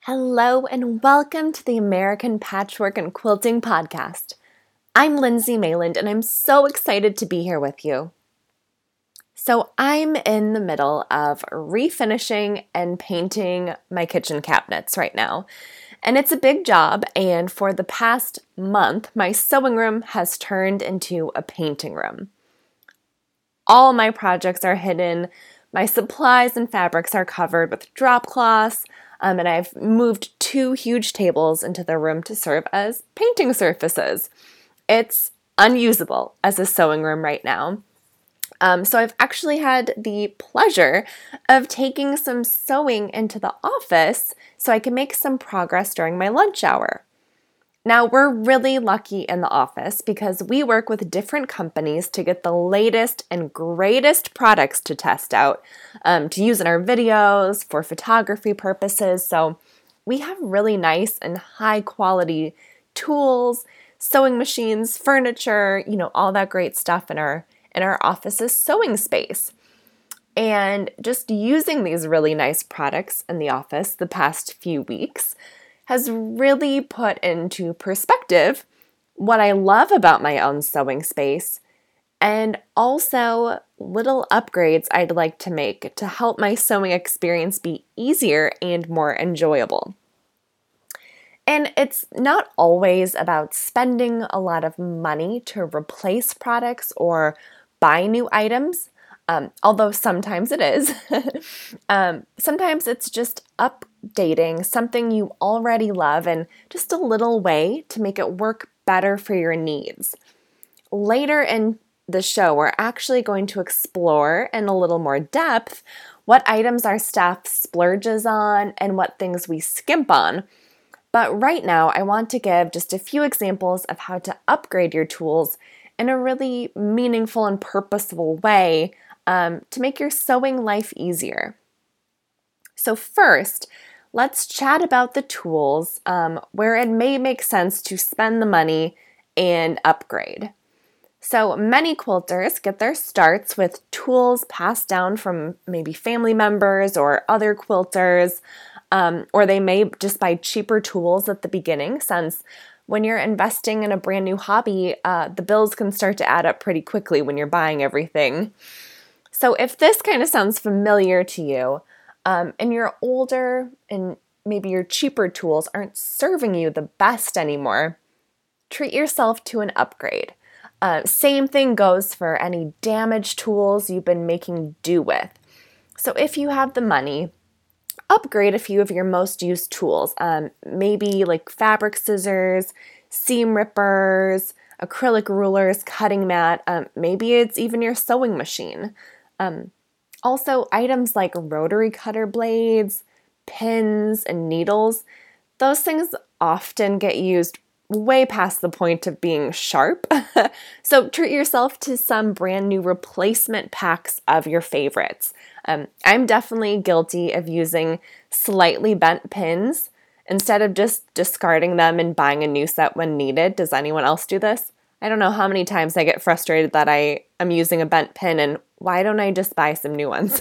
Hello and welcome to the American Patchwork and Quilting Podcast. I'm Lindsay Mayland and I'm so excited to be here with you. So I'm in the middle of refinishing and painting my kitchen cabinets right now. And it's a big job, and for the past month, my sewing room has turned into a painting room. All my projects are hidden, my supplies and fabrics are covered with drop cloths, and I've moved 2 huge tables into the room to serve as painting surfaces. It's unusable as a sewing room right now. So I've actually had the pleasure of taking some sewing into the office so I can make some progress during my lunch hour. Now, we're really lucky in the office because we work with different companies to get the latest and greatest products to test out, to use in our videos, for photography purposes. So we have really nice and high quality tools, sewing machines, furniture, all that great stuff in our office's sewing space. And just using these really nice products in the office the past few weeks has really put into perspective what I love about my own sewing space and also little upgrades I'd like to make to help my sewing experience be easier and more enjoyable. And it's not always about spending a lot of money to replace products or buy new items, although sometimes it is. Sometimes it's just updating something you already love and just a little way to make it work better for your needs. Later in the show, we're actually going to explore in a little more depth what items our staff splurges on and what things we skimp on. But right now, I want to give just a few examples of how to upgrade your tools in a really meaningful and purposeful way to make your sewing life easier. So first, let's chat about the tools where it may make sense to spend the money and upgrade. So many quilters get their starts with tools passed down from maybe family members or other quilters, or they may just buy cheaper tools at the beginning, since when you're investing in a brand new hobby, the bills can start to add up pretty quickly when you're buying everything. So if this kind of sounds familiar to you, and you're older and maybe your cheaper tools aren't serving you the best anymore, treat yourself to an upgrade. Same thing goes for any damaged tools you've been making do with. So if you have the money, upgrade a few of your most used tools, maybe like fabric scissors, seam rippers, acrylic rulers, cutting mat, maybe it's even your sewing machine. Also, items like rotary cutter blades, pins, and needles, those things often get used way past the point of being sharp. So treat yourself to some brand new replacement packs of your favorites. I'm definitely guilty of using slightly bent pins instead of just discarding them and buying a new set when needed. Does anyone else do this? I don't know how many times I get frustrated that I am using a bent pin and why don't I just buy some new ones?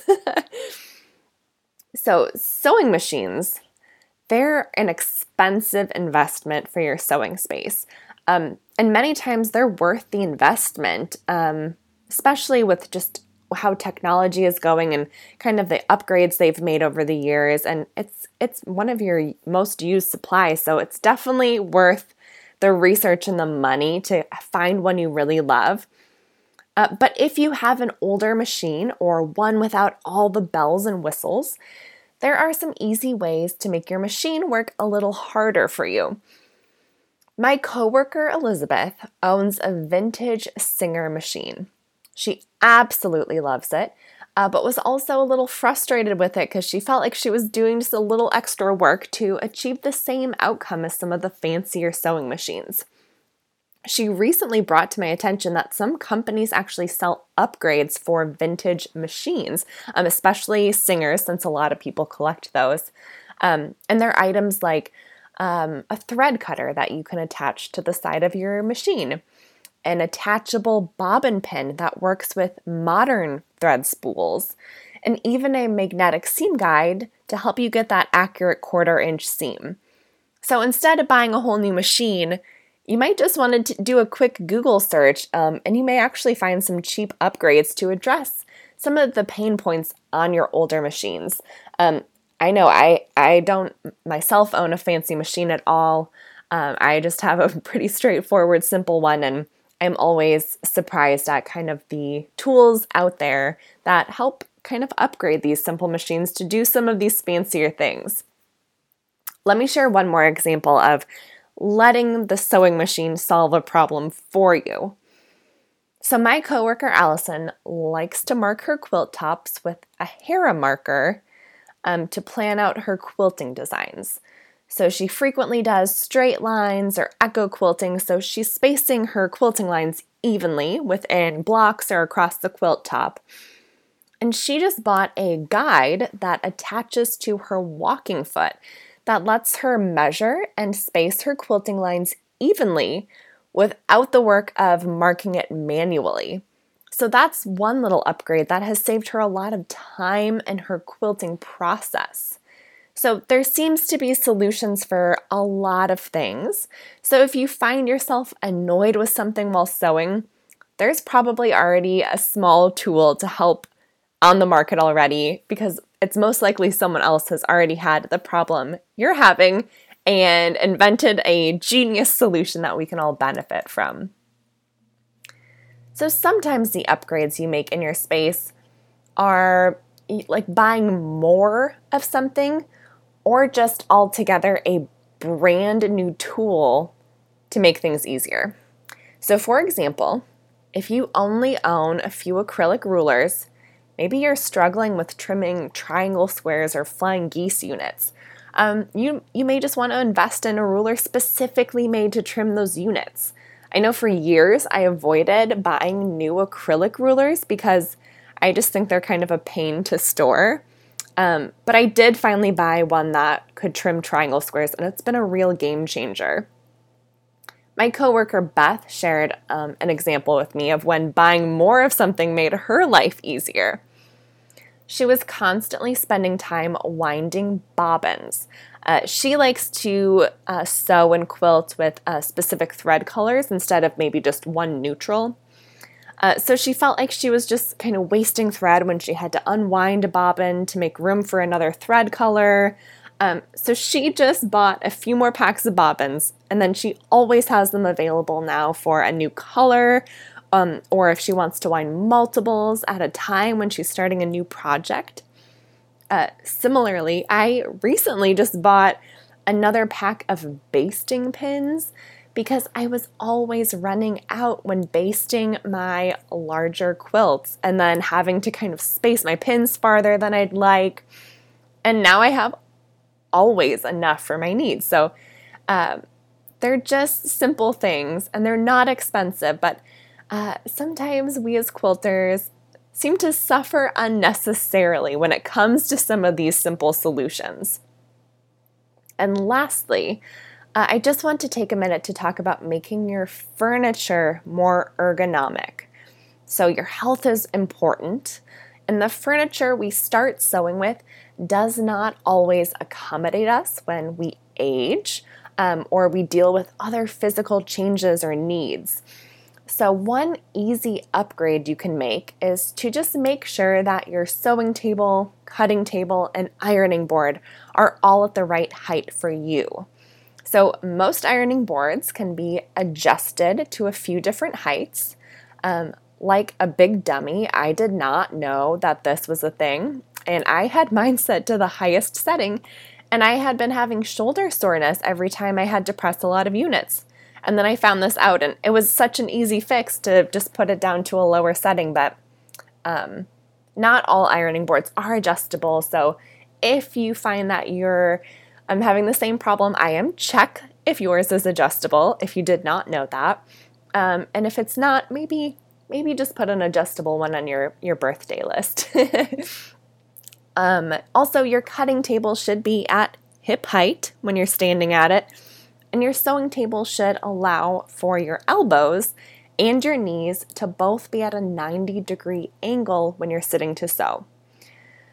So sewing machines, they're an expensive investment for your sewing space. And many times they're worth the investment, especially with just how technology is going and kind of the upgrades they've made over the years. And it's one of your most used supplies, so it's definitely worth the research and the money to find one you really love. But if you have an older machine or one without all the bells and whistles, there are some easy ways to make your machine work a little harder for you. My coworker Elizabeth owns a vintage Singer machine. She absolutely loves it, but was also a little frustrated with it because she felt like she was doing just a little extra work to achieve the same outcome as some of the fancier sewing machines. She recently brought to my attention that some companies actually sell upgrades for vintage machines, especially Singers, since a lot of people collect those. And they're items like a thread cutter that you can attach to the side of your machine, an attachable bobbin pin that works with modern thread spools, and even a magnetic seam guide to help you get that accurate 1/4-inch seam. So instead of buying a whole new machine, you might just want to do a quick Google search, and you may actually find some cheap upgrades to address some of the pain points on your older machines. I know I don't myself own a fancy machine at all. I just have a pretty straightforward, simple one, and I'm always surprised at kind of the tools out there that help kind of upgrade these simple machines to do some of these fancier things. Let me share one more example of letting the sewing machine solve a problem for you. So my coworker Allison likes to mark her quilt tops with a Hera marker to plan out her quilting designs. So she frequently does straight lines or echo quilting, so she's spacing her quilting lines evenly within blocks or across the quilt top. And she just bought a guide that attaches to her walking foot that lets her measure and space her quilting lines evenly without the work of marking it manually. So that's one little upgrade that has saved her a lot of time in her quilting process. So there seems to be solutions for a lot of things. So if you find yourself annoyed with something while sewing, there's probably already a small tool to help on the market already, because it's most likely someone else has already had the problem you're having and invented a genius solution that we can all benefit from. So sometimes the upgrades you make in your space are like buying more of something, or just altogether a brand new tool to make things easier. So for example, if you only own a few acrylic rulers, maybe you're struggling with trimming triangle squares or flying geese units. You may just want to invest in a ruler specifically made to trim those units. I know for years I avoided buying new acrylic rulers because I just think they're kind of a pain to store. But I did finally buy one that could trim triangle squares, and it's been a real game changer. My coworker Beth shared an example with me of when buying more of something made her life easier. She was constantly spending time winding bobbins. She likes to sew and quilt with specific thread colors instead of maybe just one neutral. So she felt like she was just kind of wasting thread when she had to unwind a bobbin to make room for another thread color. So she just bought a few more packs of bobbins, and then she always has them available now for a new color, or if she wants to wind multiples at a time when she's starting a new project. Similarly, I recently just bought another pack of basting pins because I was always running out when basting my larger quilts and then having to kind of space my pins farther than I'd like. And now I have always enough for my needs. So they're just simple things and they're not expensive, but sometimes we as quilters seem to suffer unnecessarily when it comes to some of these simple solutions. And lastly, I just want to take a minute to talk about making your furniture more ergonomic. So your health is important, and the furniture we start sewing with does not always accommodate us when we age or we deal with other physical changes or needs. So one easy upgrade you can make is to just make sure that your sewing table, cutting table, and ironing board are all at the right height for you. So most ironing boards can be adjusted to a few different heights. Like a big dummy, I did not know that this was a thing, and I had mine set to the highest setting, and I had been having shoulder soreness every time I had to press a lot of units. And then I found this out, and it was such an easy fix to just put it down to a lower setting, but not all ironing boards are adjustable. So if you find that you're having the same problem I am, check if yours is adjustable, if you did not know that. And if it's not, maybe just put an adjustable one on your birthday list. Also, your cutting table should be at hip height when you're standing at it. And your sewing table should allow for your elbows and your knees to both be at a 90-degree angle when you're sitting to sew.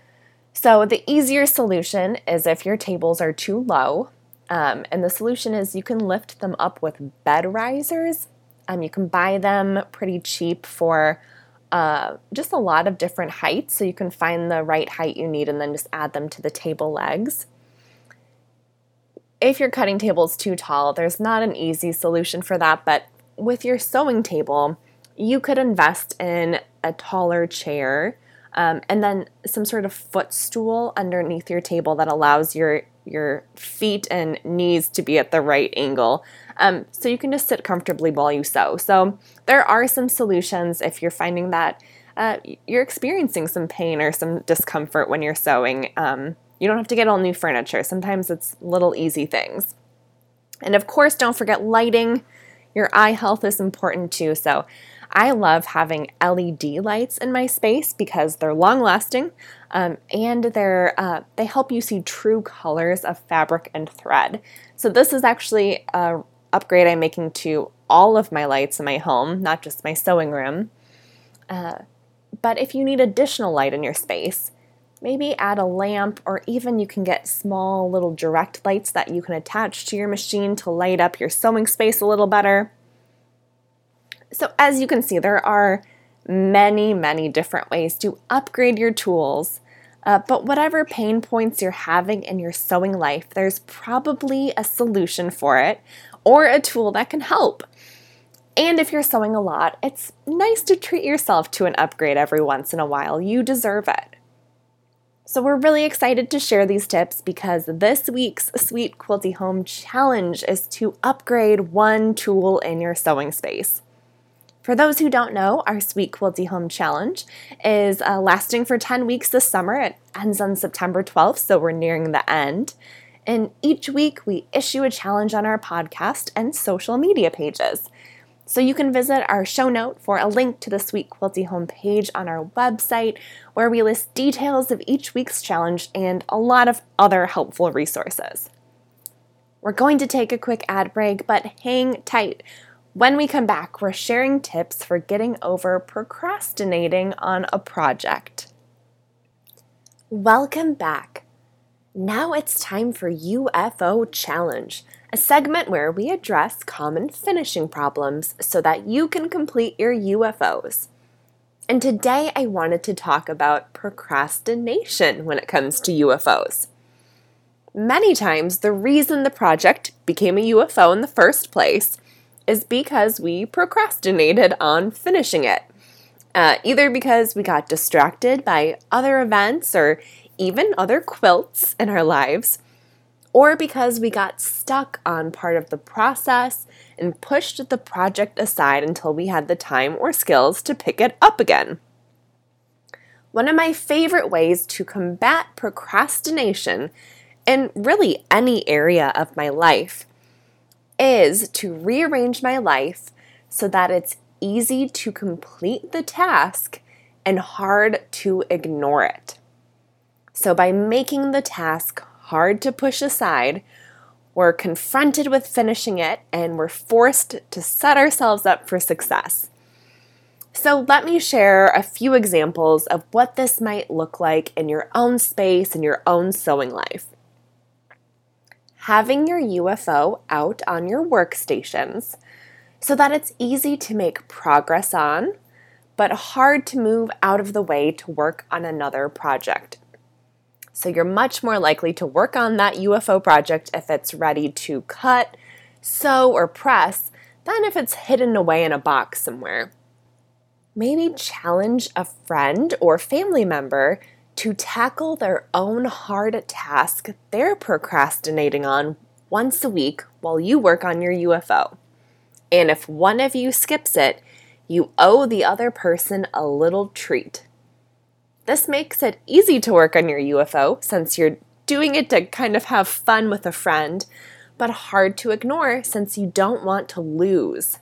So the easier solution is if your tables are too low, and the solution is you can lift them up with bed risers. You can buy them pretty cheap for just a lot of different heights, so you can find the right height you need and then just add them to the table legs. If your cutting table is too tall, there's not an easy solution for that, but with your sewing table, you could invest in a taller chair and then some sort of footstool underneath your table that allows your feet and knees to be at the right angle. So you can just sit comfortably while you sew. So there are some solutions if you're finding that you're experiencing some pain or some discomfort when you're sewing. You don't have to get all new furniture. Sometimes it's little easy things. And of course, don't forget lighting. Your eye health is important too. So I love having LED lights in my space because they're long lasting and they help you see true colors of fabric and thread. So this is actually an upgrade I'm making to all of my lights in my home, not just my sewing room. But if you need additional light in your space, maybe add a lamp, or even you can get small little direct lights that you can attach to your machine to light up your sewing space a little better. So as you can see, there are many, many different ways to upgrade your tools. But whatever pain points you're having in your sewing life, there's probably a solution for it or a tool that can help. And if you're sewing a lot, it's nice to treat yourself to an upgrade every once in a while. You deserve it. So we're really excited to share these tips because this week's Sweet Quilty Home Challenge is to upgrade one tool in your sewing space. For those who don't know, our Sweet Quilty Home Challenge is lasting for 10 weeks this summer. It ends on September 12th, so we're nearing the end. And each week we issue a challenge on our podcast and social media pages. So you can visit our show note for a link to the Sweet Quilty Home page on our website, where we list details of each week's challenge and a lot of other helpful resources. We're going to take a quick ad break, but hang tight. When we come back, we're sharing tips for getting over procrastinating on a project. Welcome back. Now it's time for UFO Challenge, a segment where we address common finishing problems so that you can complete your UFOs. And today I wanted to talk about procrastination when it comes to UFOs. Many times the reason the project became a UFO in the first place is because we procrastinated on finishing it. Either because we got distracted by other events or even other quilts in our lives, or because we got stuck on part of the process and pushed the project aside until we had the time or skills to pick it up again. One of my favorite ways to combat procrastination in really any area of my life is to rearrange my life so that it's easy to complete the task and hard to ignore it. So by making the task hard to push aside, we're confronted with finishing it and we're forced to set ourselves up for success. So let me share a few examples of what this might look like in your own space and your own sewing life. Having your UFO out on your workstations so that it's easy to make progress on, but hard to move out of the way to work on another project. So you're much more likely to work on that UFO project if it's ready to cut, sew, or press than if it's hidden away in a box somewhere. Maybe challenge a friend or family member to tackle their own hard task they're procrastinating on once a week while you work on your UFO. And if one of you skips it, you owe the other person a little treat. This makes it easy to work on your UFO since you're doing it to kind of have fun with a friend, but hard to ignore since you don't want to lose.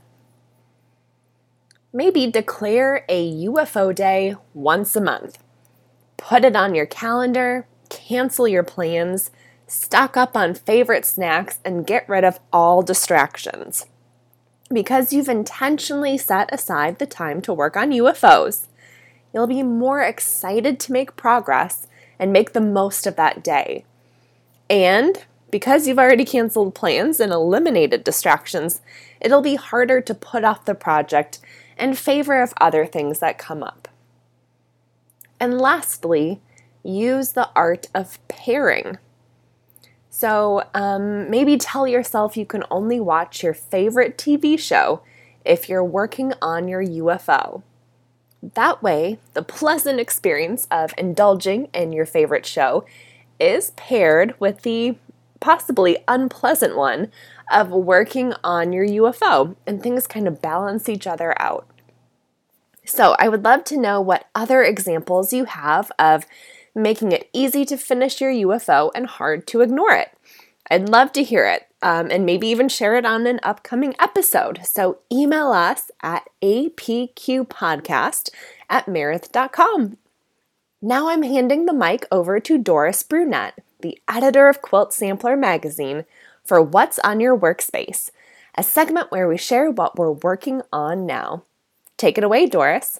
Maybe declare a UFO day once a month. Put it on your calendar, cancel your plans, stock up on favorite snacks, and get rid of all distractions. Because you've intentionally set aside the time to work on UFOs, you'll be more excited to make progress and make the most of that day. And because you've already canceled plans and eliminated distractions, it'll be harder to put off the project in favor of other things that come up. And lastly, use the art of pairing. So maybe tell yourself you can only watch your favorite TV show if you're working on your UFO. That way, the pleasant experience of indulging in your favorite show is paired with the possibly unpleasant one of working on your UFO, and things kind of balance each other out. So I would love to know what other examples you have of making it easy to finish your UFO and hard to ignore it. I'd love to hear it, and maybe even share it on an upcoming episode. So email us at apqpodcast@meredith.com. Now I'm handing the mic over to Doris Brunette, the editor of Quilt Sampler magazine, for What's on Your Workspace, a segment where we share what we're working on now. Take it away, Doris.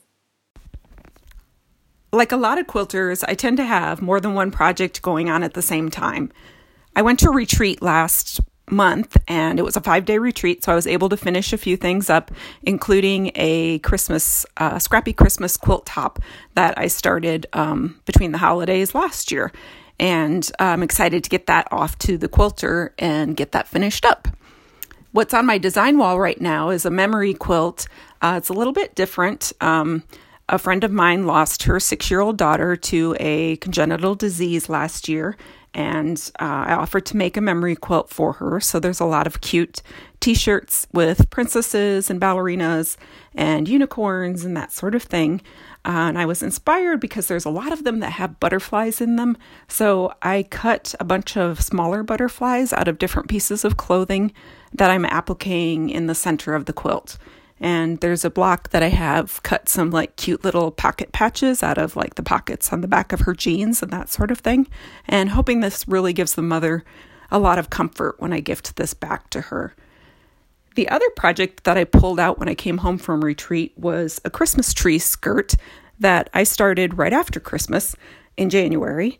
Like a lot of quilters, I tend to have more than one project going on at the same time. I went to a retreat last month, and it was a 5-day retreat, so I was able to finish a few things up, including a scrappy Christmas quilt top that I started between the holidays last year. And I'm excited to get that off to the quilter and get that finished up. What's on my design wall right now is a memory quilt. It's a little bit different. A friend of mine lost her 6-year-old daughter to a congenital disease last year, and I offered to make a memory quilt for her. So there's a lot of cute t-shirts with princesses and ballerinas and unicorns and that sort of thing. And I was inspired because there's a lot of them that have butterflies in them. So I cut a bunch of smaller butterflies out of different pieces of clothing that I'm appliquing in the center of the quilt. And there's a block that I have cut some like cute little pocket patches out of like the pockets on the back of her jeans and that sort of thing. And hoping this really gives the mother a lot of comfort when I gift this back to her. The other project that I pulled out when I came home from retreat was a Christmas tree skirt that I started right after Christmas in January.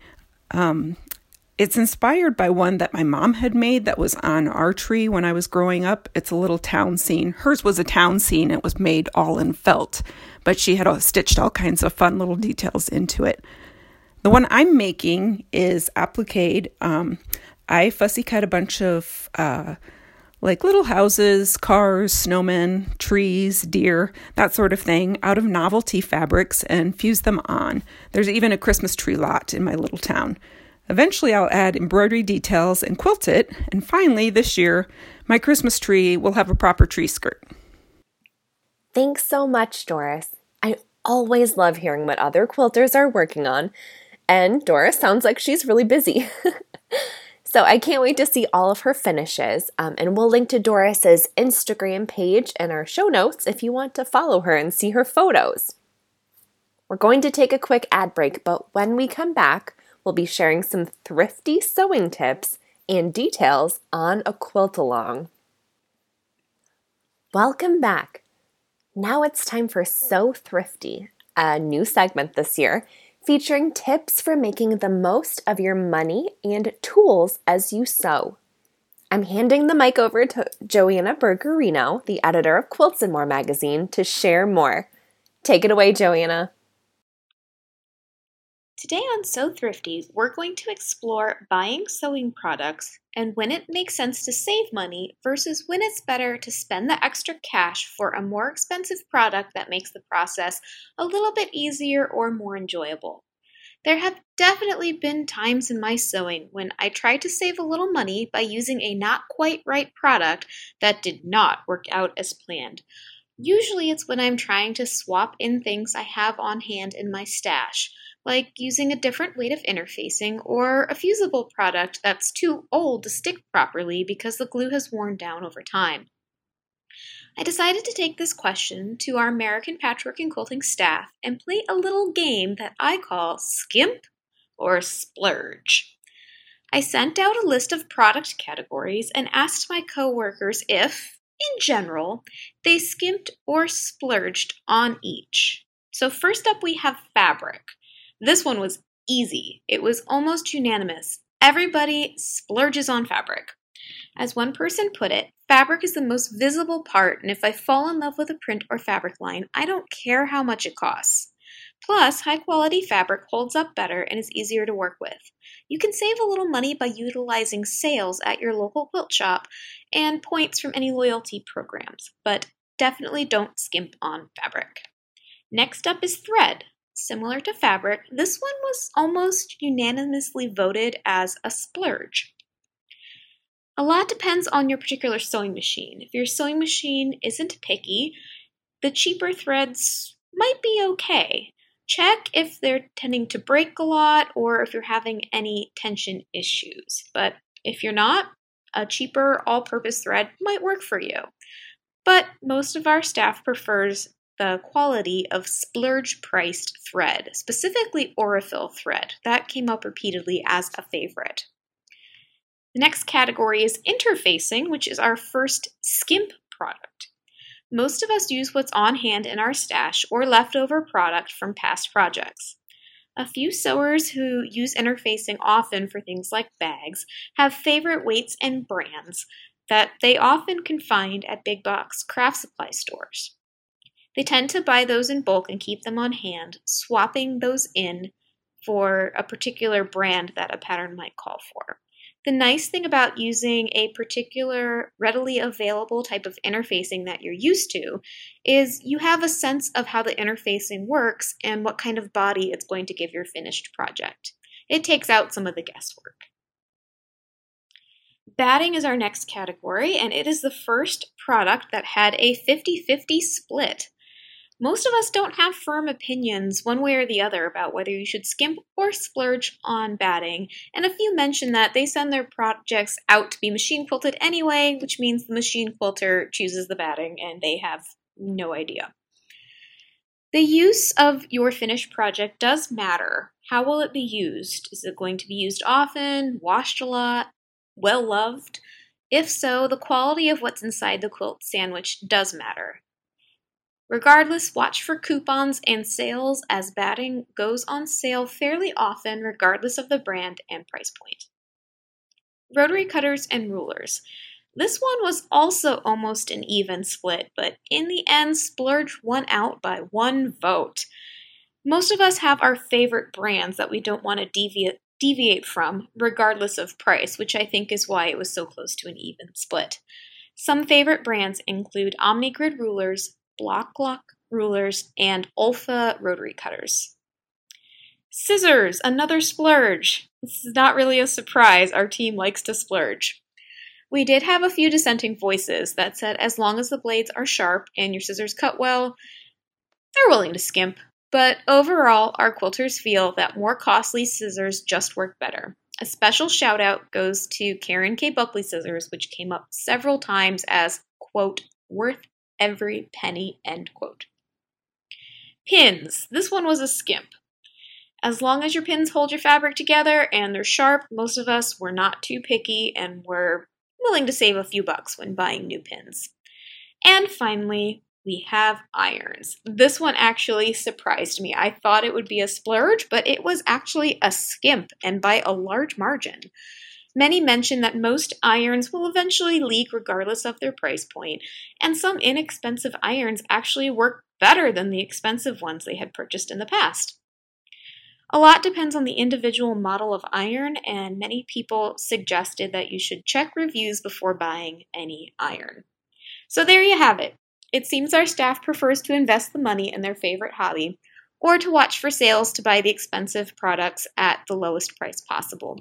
It's inspired by one that my mom had made that was on our tree when I was growing up. It's a little town scene. Hers was a town scene. It was made all in felt, but she had stitched all kinds of fun little details into it. The one I'm making is appliqued. I fussy cut a bunch of like little houses, cars, snowmen, trees, deer, that sort of thing, out of novelty fabrics and fused them on. There's even a Christmas tree lot in my little town. Eventually, I'll add embroidery details and quilt it. And finally, this year, my Christmas tree will have a proper tree skirt. Thanks so much, Doris. I always love hearing what other quilters are working on. And Doris sounds like she's really busy. So I can't wait to see all of her finishes. And we'll link to Doris's Instagram page in our show notes if you want to follow her and see her photos. We're going to take a quick ad break, but when we come back, we'll be sharing some thrifty sewing tips and details on a quilt-along. Welcome back. Now it's time for Sew Thrifty, a new segment this year featuring tips for making the most of your money and tools as you sew. I'm handing the mic over to Joanna Bergerino, the editor of Quilts and More magazine, to share more. Take it away, Joanna. Today on Sew Thrifty, we're going to explore buying sewing products and when it makes sense to save money versus when it's better to spend the extra cash for a more expensive product that makes the process a little bit easier or more enjoyable. There have definitely been times in my sewing when I tried to save a little money by using a not quite right product that did not work out as planned. Usually it's when I'm trying to swap in things I have on hand in my stash, like using a different weight of interfacing or a fusible product that's too old to stick properly because the glue has worn down over time. I decided to take this question to our American Patchwork and Quilting staff and play a little game that I call Skimp or Splurge. I sent out a list of product categories and asked my coworkers if, in general, they skimped or splurged on each. So first up we have fabric. This one was easy. It was almost unanimous. Everybody splurges on fabric. As one person put it, fabric is the most visible part, and if I fall in love with a print or fabric line, I don't care how much it costs. Plus, high-quality fabric holds up better and is easier to work with. You can save a little money by utilizing sales at your local quilt shop and points from any loyalty programs, but definitely don't skimp on fabric. Next up is thread. Similar to fabric, this one was almost unanimously voted as a splurge. A lot depends on your particular sewing machine. If your sewing machine isn't picky, the cheaper threads might be okay. Check if they're tending to break a lot or if you're having any tension issues. But if you're not, a cheaper all-purpose thread might work for you. But most of our staff prefers the quality of splurge-priced thread, specifically Aurifil thread. That came up repeatedly as a favorite. The next category is interfacing, which is our first skimp product. Most of us use what's on hand in our stash or leftover product from past projects. A few sewers who use interfacing often for things like bags have favorite weights and brands that they often can find at big box craft supply stores. They tend to buy those in bulk and keep them on hand, swapping those in for a particular brand that a pattern might call for. The nice thing about using a particular readily available type of interfacing that you're used to is you have a sense of how the interfacing works and what kind of body it's going to give your finished project. It takes out some of the guesswork. Batting is our next category, and it is the first product that had a 50-50 split. Most of us don't have firm opinions one way or the other about whether you should skimp or splurge on batting, and a few mention that they send their projects out to be machine quilted anyway, which means the machine quilter chooses the batting and they have no idea. The use of your finished project does matter. How will it be used? Is it going to be used often, washed a lot, well loved? If so, the quality of what's inside the quilt sandwich does matter. Regardless, watch for coupons and sales as batting goes on sale fairly often regardless of the brand and price point. Rotary cutters and rulers. This one was also almost an even split, but in the end, splurge won out by one vote. Most of us have our favorite brands that we don't want to deviate from, regardless of price, which I think is why it was so close to an even split. Some favorite brands include OmniGrid rulers, Block rulers, and Olfa rotary cutters. Scissors, another splurge. This is not really a surprise, our team likes to splurge. We did have a few dissenting voices that said as long as the blades are sharp and your scissors cut well, they're willing to skimp. But overall, our quilters feel that more costly scissors just work better. A special shout out goes to Karen K. Buckley scissors, which came up several times as, quote, worth every penny, end quote. Pins. This one was a skimp. As long as your pins hold your fabric together and they're sharp, most of us were not too picky and were willing to save a few bucks when buying new pins. And finally, we have irons. This one actually surprised me. I thought it would be a splurge, but it was actually a skimp, and by a large margin. Many mention that most irons will eventually leak regardless of their price point, and some inexpensive irons actually work better than the expensive ones they had purchased in the past. A lot depends on the individual model of iron, and many people suggested that you should check reviews before buying any iron. So there you have it. It seems our staff prefers to invest the money in their favorite hobby, or to watch for sales to buy the expensive products at the lowest price possible.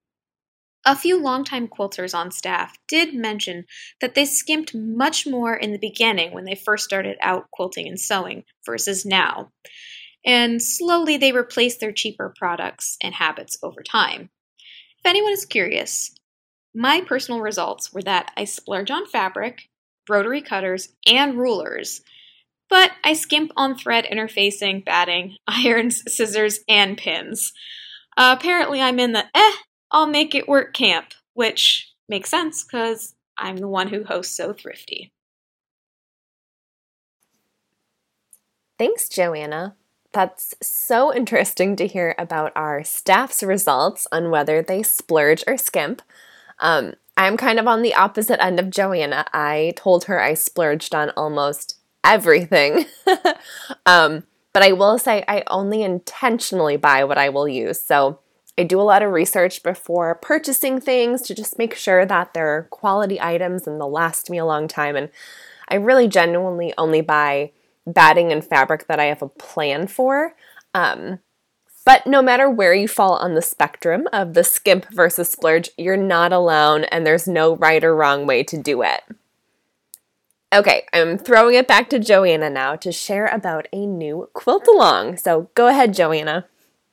A few longtime quilters on staff did mention that they skimped much more in the beginning when they first started out quilting and sewing versus now, and slowly they replaced their cheaper products and habits over time. If anyone is curious, my personal results were that I splurge on fabric, rotary cutters, and rulers, but I skimp on thread interfacing, batting, irons, scissors, and pins. Apparently I'm in the I'll make it work camp, which makes sense because I'm the one who hosts So Thrifty. Thanks, Joanna. That's so interesting to hear about our staff's results on whether they splurge or skimp. I'm kind of on the opposite end of Joanna. I told her I splurged on almost everything. But I will say I only intentionally buy what I will use. So I do a lot of research before purchasing things to just make sure that they're quality items and they'll last me a long time. And I really genuinely only buy batting and fabric that I have a plan for. But no matter where you fall on the spectrum of the skimp versus splurge, you're not alone and there's no right or wrong way to do it. Okay, I'm throwing it back to Joanna now to share about a new quilt along. So go ahead, Joanna.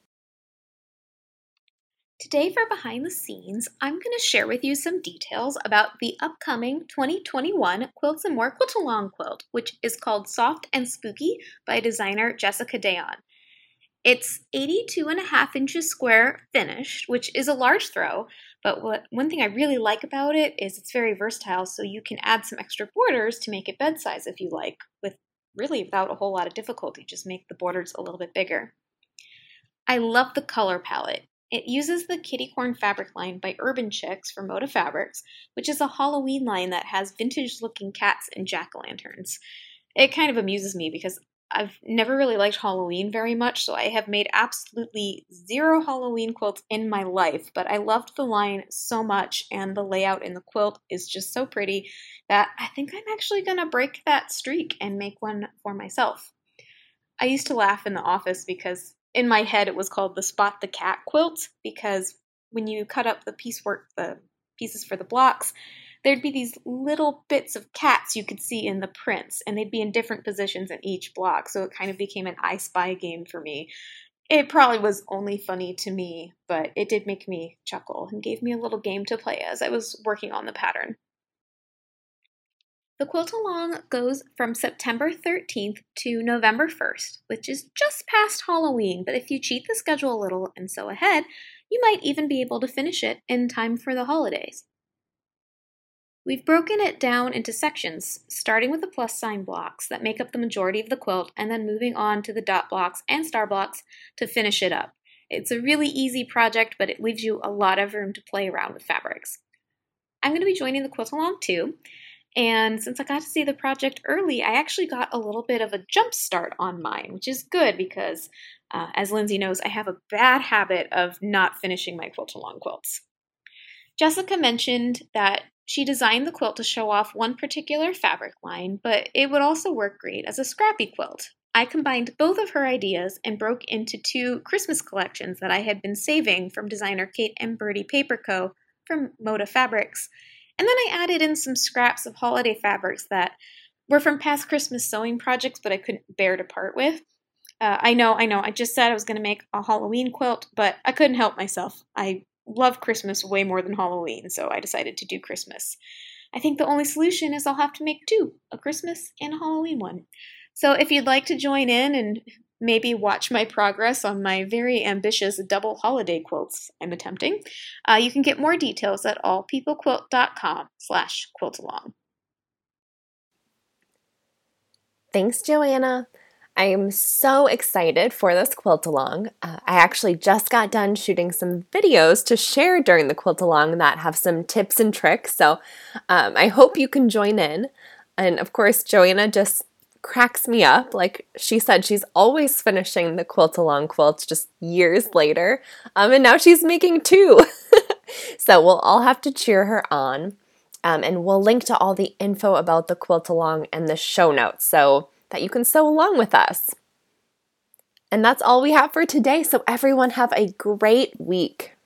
Today for Behind the Scenes, I'm going to share with you some details about the upcoming 2021 Quilts and More Quilt Along quilt, which is called Soft and Spooky by designer Jessica Dayon. It's 82.5 inches square finished, which is a large throw, but one thing I really like about it is it's very versatile, so you can add some extra borders to make it bed size if you like, without a whole lot of difficulty, just make the borders a little bit bigger. I love the color palette. It uses the Kitty Corn fabric line by Urban Chicks from Moda Fabrics, which is a Halloween line that has vintage-looking cats and jack-o'-lanterns. It kind of amuses me because I've never really liked Halloween very much, so I have made absolutely zero Halloween quilts in my life, but I loved the line so much, and the layout in the quilt is just so pretty that I think I'm actually going to break that streak and make one for myself. I used to laugh in the office because in my head it was called the Spot the Cat quilt, because when you cut up the piecework, the pieces for the blocks, there'd be these little bits of cats you could see in the prints, and they'd be in different positions in each block, so it kind of became an I Spy game for me. It probably was only funny to me, but it did make me chuckle and gave me a little game to play as I was working on the pattern. The quilt along goes from September 13th to November 1st, which is just past Halloween, but if you cheat the schedule a little and sew ahead, you might even be able to finish it in time for the holidays. We've broken it down into sections, starting with the plus sign blocks that make up the majority of the quilt, and then moving on to the dot blocks and star blocks to finish it up. It's a really easy project, but it leaves you a lot of room to play around with fabrics. I'm going to be joining the quilt along too, and since I got to see the project early, I actually got a little bit of a jump start on mine, which is good because, as Lindsay knows, I have a bad habit of not finishing my quilt along quilts. Jessica mentioned that she designed the quilt to show off one particular fabric line, but it would also work great as a scrappy quilt. I combined both of her ideas and broke into two Christmas collections that I had been saving from designer Kate and Birdie Paper Co. from Moda Fabrics. And then I added in some scraps of holiday fabrics that were from past Christmas sewing projects, but I couldn't bear to part with. I know, I just said I was going to make a Halloween quilt, but I couldn't help myself. I love Christmas way more than Halloween, so I decided to do Christmas. I think the only solution is I'll have to make two, a Christmas and a Halloween one. So if you'd like to join in and maybe watch my progress on my very ambitious double holiday quilts I'm attempting, you can get more details at allpeoplequilt.com/quiltalong. Thanks, Joanna. I am so excited for this quilt along. I actually just got done shooting some videos to share during the quilt along that have some tips and tricks, so I hope you can join in. And of course, Joanna just cracks me up. Like she said, she's always finishing the quilt along quilts just years later, and now she's making two. So we'll all have to cheer her on, and we'll link to all the info about the quilt along in the show notes so that you can sew along with us. And that's all we have for today, so everyone have a great week.